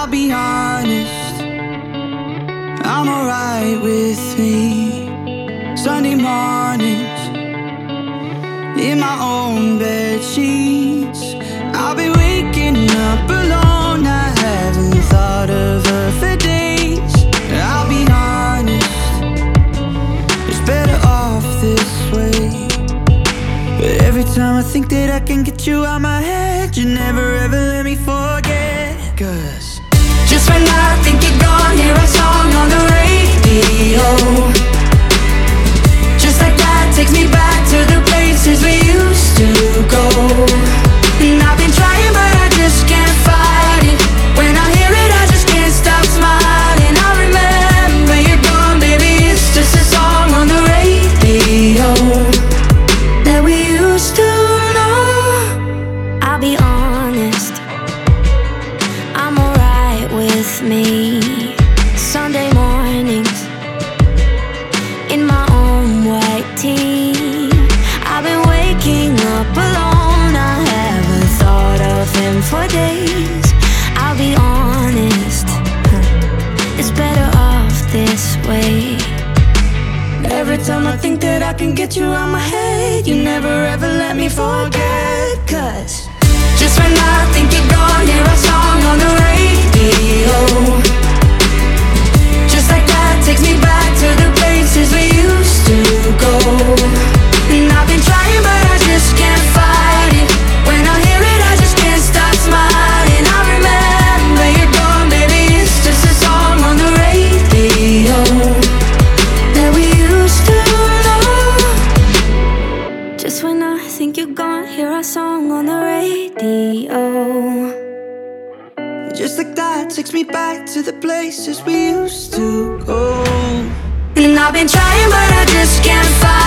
I'll be honest, I'm alright with me. Sunday mornings, in my own bed sheets, I'll be waking up alone. I haven't thought of her for days. I'll be honest, it's better off this way. But every time I think that I can get you out my head, you never ever let me forget. 'Cause just when I think you're gone, hear a song on the radio. Just like that takes me back to the places we used to go. And I've been trying but I just can't fight it. When I hear it I just can't stop smiling. I remember you're gone, baby, it's just a song on the radio that we used to know. I'll be honest, I'm alright with me. Sunday mornings, in my own white tee, I've been waking up alone. I haven't thought of him for days. I'll be honest, it's better off this way. Every time I think that I can get you out my head, you never ever let me forget. 'Cause just when I think you're gone, hear a song on the radio. Just like that takes me back to the places we used to go. And I've been trying but I just can't fight it. When I hear it I just can't stop smiling. I remember you're gone, baby, it's just a song on the radio that we used to know. Just when I think you're gone, hear a song on the radio. just like that takes me back to the places we used to go. And I've been trying but I just can't fight